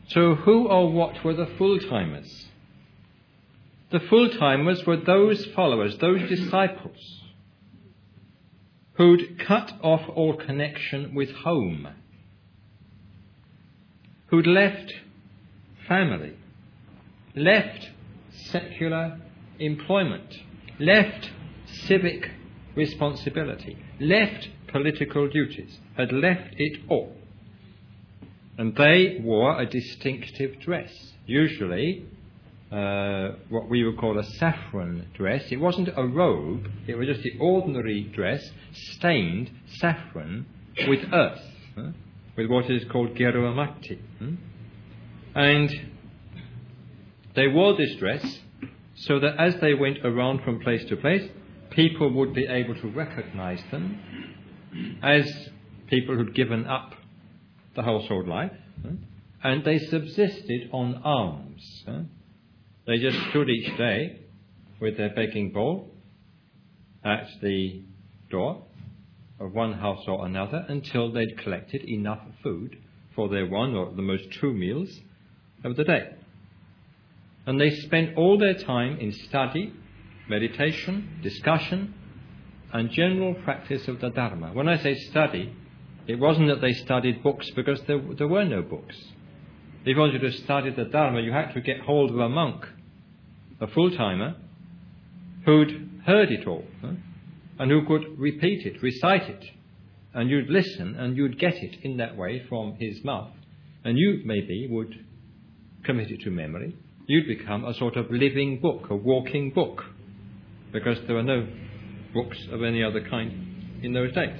So who or what were the full-timers? The full-timers were those followers, those disciples, who'd cut off all connection with home, who'd left family, left secular employment, left civic responsibility, left political duties, had left it all. And they wore a distinctive dress, usually what we would call a saffron dress. It wasn't a robe, it was just the ordinary dress stained saffron with earth, with what is called gerumati. And they wore this dress so that as they went around from place to place, people would be able to recognize them as people who'd given up the household life, and they subsisted on alms. They just stood each day with their begging bowl at the door of one house or another until they'd collected enough food for their one or the most two meals of the day. And they spent all their time in study, meditation, discussion, and general practice of the Dharma. When I say study, it wasn't that they studied books because there were no books. If you wanted to study the Dharma, you had to get hold of a monk, a full-timer, who'd heard it all, and who could repeat it, recite it, and you'd listen and you'd get it in that way from his mouth, and you maybe would commit it to memory. You'd become a sort of living book, a walking book, because there were no books of any other kind in those days.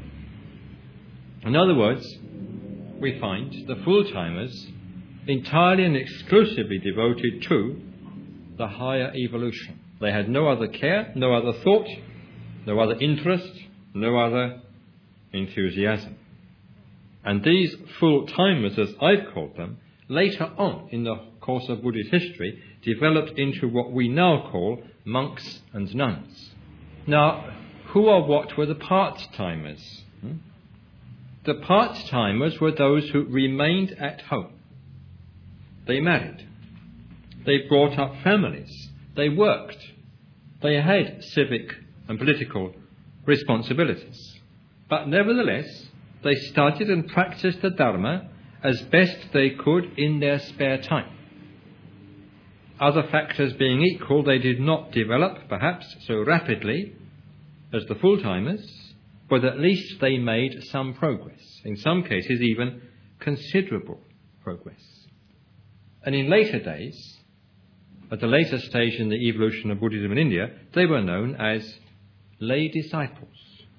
In other words, we find the full-timers entirely and exclusively devoted to the higher evolution. They had no other care, no other thought, no other interest, no other enthusiasm. And these full-timers, as I've called them, later on in the course of Buddhist history, developed into what we now call monks and nuns. Now, who or what were the part-timers? The part-timers were those who remained at home. They married. They brought up families. They worked. They had civic and political responsibilities. But nevertheless, they studied and practiced the Dharma as best they could in their spare time. Other factors being equal, they did not develop, perhaps, so rapidly as the full-timers, but at least they made some progress, in some cases even considerable progress. And in later days, at a later stage in the evolution of Buddhism in India, they were known as lay disciples.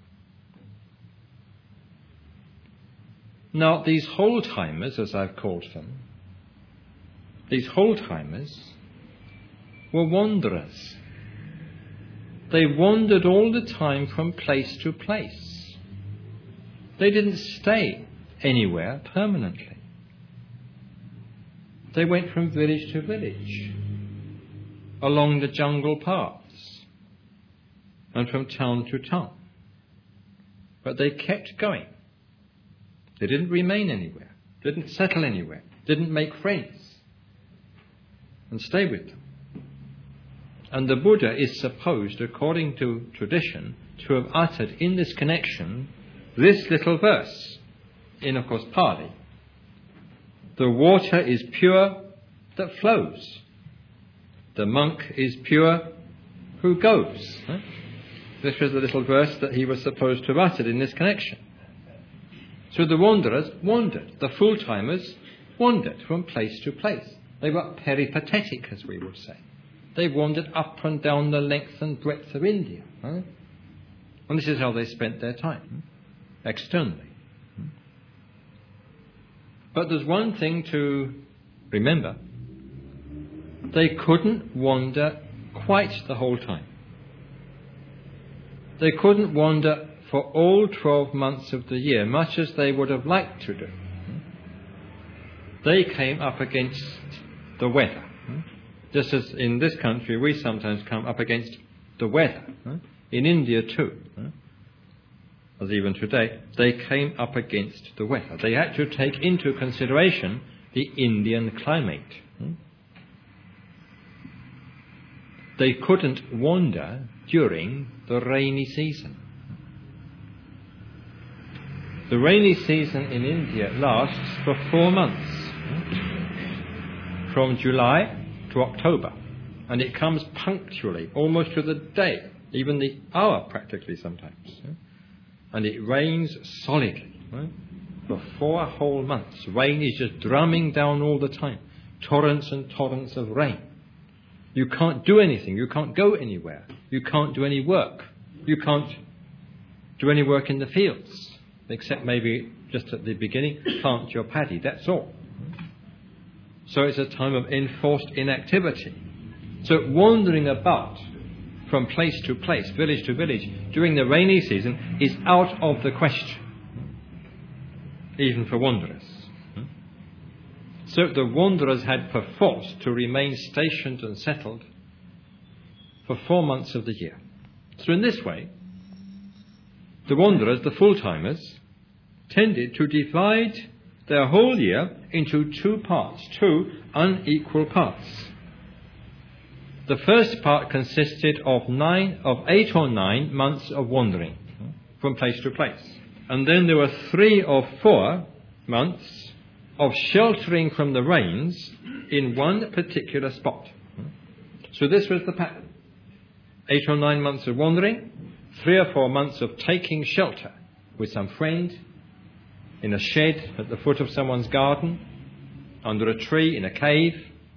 Now, these whole-timers, as I've called them, these whole-timers were wanderers. They wandered all the time from place to place. They didn't stay anywhere permanently. They went from village to village, along the jungle paths, and from town to town. But they kept going. They didn't remain anywhere, didn't settle anywhere, didn't make friends, and stay with them. And the Buddha is supposed, according to tradition, to have uttered in this connection this little verse, in, of course, Pali. The water is pure that flows. The monk is pure who goes. This was the little verse that he was supposed to have uttered in this connection. So the wanderers wandered. The full-timers wandered from place to place. They were peripatetic, as we would say. They wandered up and down the length and breadth of India. And this is how they spent their time, externally. But there's one thing to remember. They couldn't wander quite the whole time. They couldn't wander for all 12 months of the year, much as they would have liked to do. They came up against the weather. Just as in this country we sometimes come up against the weather. In India too, as even today, they came up against the weather. They had to take into consideration the Indian climate. They couldn't wander during the rainy season. The rainy season in India lasts for 4 months, from July to October, and it comes punctually, almost to the day, even the hour practically sometimes. And it rains solidly for 4 whole months. Rain is just drumming down all the time, torrents and torrents of rain. You can't do anything, you can't go anywhere, you can't do any work, you can't do any work in the fields, except maybe just at the beginning, plant your paddy, that's all. So it's a time of enforced inactivity. So wandering about from place to place, village to village, during the rainy season is out of the question, even for wanderers. So the wanderers had perforce to remain stationed and settled for 4 months of the year. So in this way, the wanderers, the full-timers, tended to divide their whole year into 2 parts, 2 unequal parts. The first part consisted of 8 or 9 months of wandering from place to place. And then there were 3 or 4 months of sheltering from the rains in one particular spot. So this was the pattern. 8 or 9 months of wandering, 3 or 4 months of taking shelter with some friend, in a shed at the foot of someone's garden, under a tree, in a cave,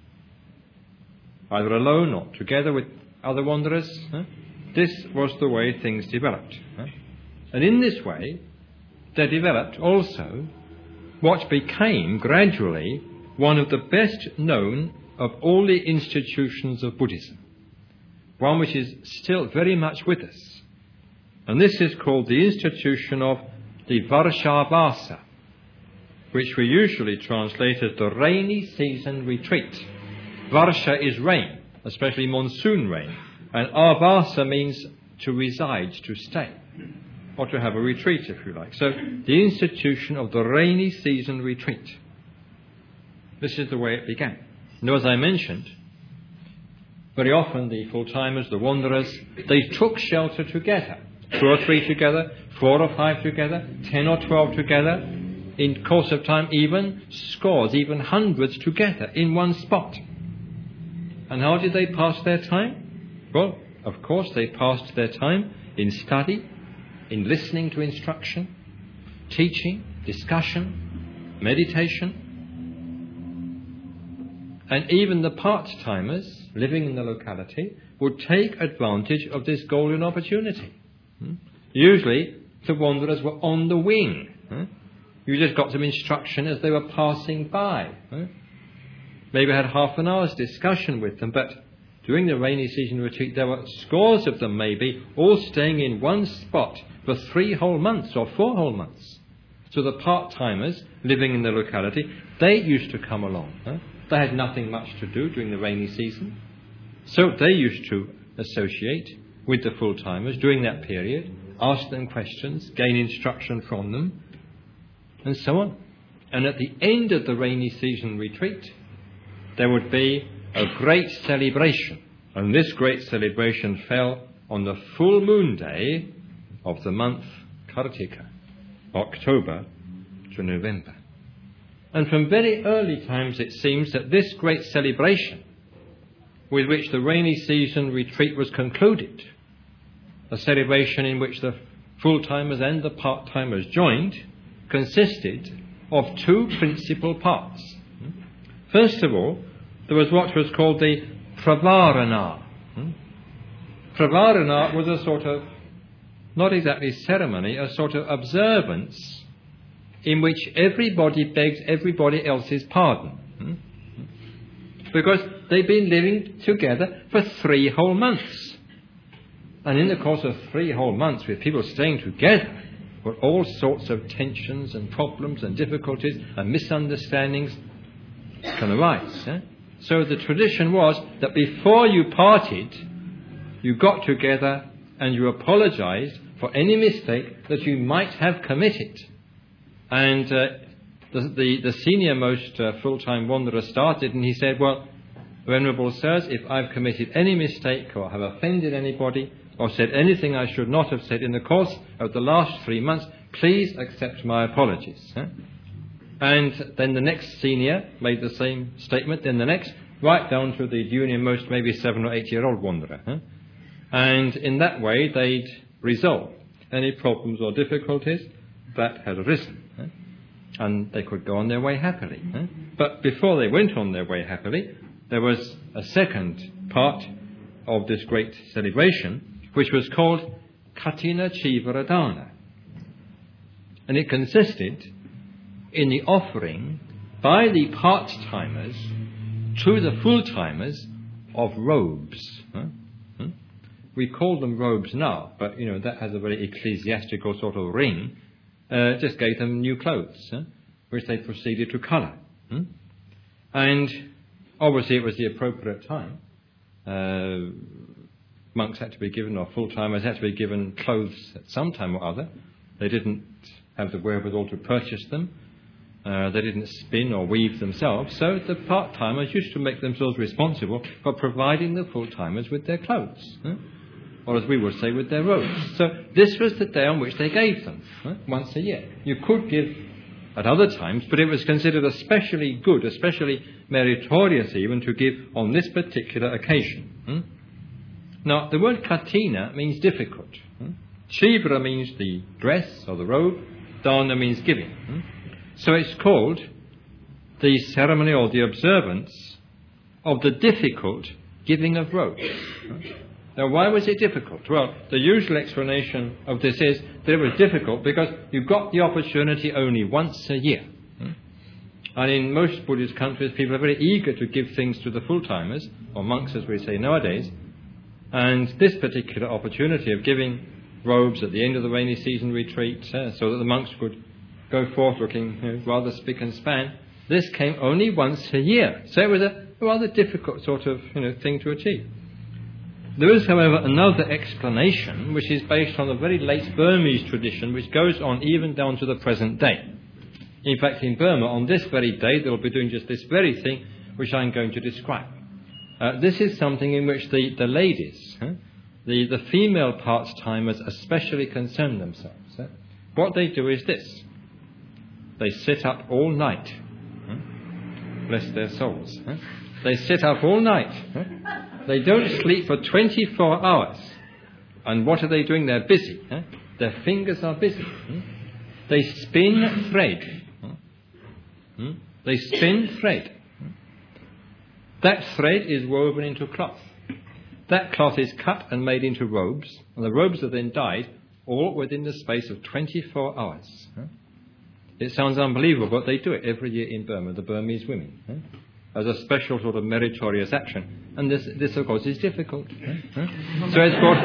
either alone or together with other wanderers. This was the way things developed. And in this way, there developed also what became gradually one of the best known of all the institutions of Buddhism, one which is still very much with us. And this is called the institution of the Varshavasa, which we usually translate as the rainy season retreat. Varsha is rain, especially monsoon rain, and Avasa means to reside, to stay, or to have a retreat, if you like. So the institution of the rainy season retreat. This is the way it began. Now, as I mentioned, very often the full-timers, the wanderers, they took shelter together. 2 or 3 together, 4 or 5 together, 10 or 12 together, in course of time even scores, even hundreds together in one spot. And how did they pass their time? Well, of course they passed their time in study, in listening to instruction, teaching, discussion, meditation. And even the part-timers living in the locality would take advantage of this golden opportunity. Usually, the wanderers were on the wing. You just got some instruction as they were passing by. Maybe had half an hour's discussion with them, but during the rainy season retreat, there were scores of them maybe, all staying in one spot for 3 whole months or 4 whole months. So the part-timers living in the locality, they used to come along. They had nothing much to do during the rainy season. So they used to associate with the full-timers during that period, ask them questions, gain instruction from them, and so on. And at the end of the rainy season retreat, there would be a great celebration. And this great celebration fell on the full moon day of the month Kartika, October to November. And from very early times it seems that this great celebration with which the rainy season retreat was concluded, a celebration in which the full-timers and the part-timers joined, consisted of 2 principal parts. First of all, there was what was called the Pravarana. Pravarana was a sort of, not exactly ceremony, a sort of observance in which everybody begs everybody else's pardon. Because they've been living together for 3 whole months. And in the course of 3 whole months, with people staying together, where all sorts of tensions and problems and difficulties and misunderstandings can arise. So the tradition was that before you parted, you got together and you apologized for any mistake that you might have committed. And the senior-most full-time wanderer started, and he said, well, Venerable Sirs, if I've committed any mistake or have offended anybody or said anything I should not have said in the course of the last 3 months, please accept my apologies. And then the next senior made the same statement, then the next, right down to the junior-most, maybe 7 or 8-year-old wanderer. And in that way, they'd resolve any problems or difficulties that had arisen. And they could go on their way happily. But before they went on their way happily, there was a second part of this great celebration, which was called Katina Chivaradana. And it consisted in the offering by the part-timers to the full-timers of robes. We call them robes now, but, that has a very ecclesiastical sort of ring. Just gave them new clothes, which they proceeded to colour. And obviously it was the appropriate time. Monks had to be given, or full-timers had to be given clothes at some time or other. They didn't have the wherewithal to purchase them. They didn't spin or weave themselves. So the part-timers used to make themselves responsible for providing the full-timers with their clothes. Or as we would say, with their robes. So this was the day on which they gave them, once a year. You could give at other times, but it was considered especially good, especially meritorious even, to give on this particular occasion. Now, the word katina means difficult. Chivra means the dress or the robe. Dana means giving. So it's called the ceremony or the observance of the difficult giving of robes. Now, why was it difficult? Well, the usual explanation of this is that it was difficult because you got the opportunity only once a year. And in most Buddhist countries, people are very eager to give things to the full-timers, or monks as we say nowadays. And this particular opportunity of giving robes at the end of the rainy season retreat, so that the monks could go forth looking rather spick and span, this came only once a year. So it was a rather difficult sort of thing to achieve. There is, however, another explanation which is based on a very late Burmese tradition which goes on even down to the present day. In fact, in Burma, on this very day, they'll be doing just this very thing which I'm going to describe. This is something in which the ladies, the female part-timers especially concern themselves. What they do is this. They sit up all night. Bless their souls. They sit up all night. They don't sleep for 24 hours. And what are they doing? They're busy. Their fingers are busy. They spin thread. They spin thread. That thread is woven into cloth. That cloth is cut and made into robes, and the robes are then dyed, all within the space of 24 hours. It sounds unbelievable, but they do it every year in Burma, the Burmese women, as a special sort of meritorious action. And this of course, is difficult. So it's called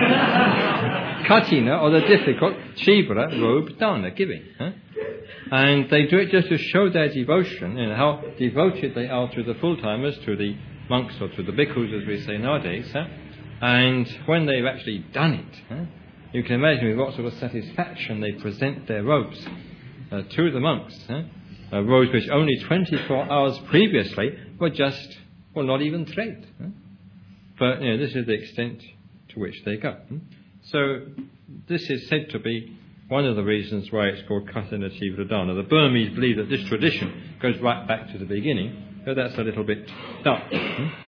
katina, or the difficult chivra, robe, dana, giving. And they do it just to show their devotion, how devoted they are to the full-timers, to the monks or to the bhikkhus, as we say nowadays. And when they've actually done it, you can imagine with what sort of satisfaction they present their robes to the monks. Robes which only 24 hours previously were not even thread. But this is the extent to which they go. So this is said to be one of the reasons why it's called Katina Chivradana. The Burmese believe that this tradition goes right back to the beginning, so that's a little bit dark.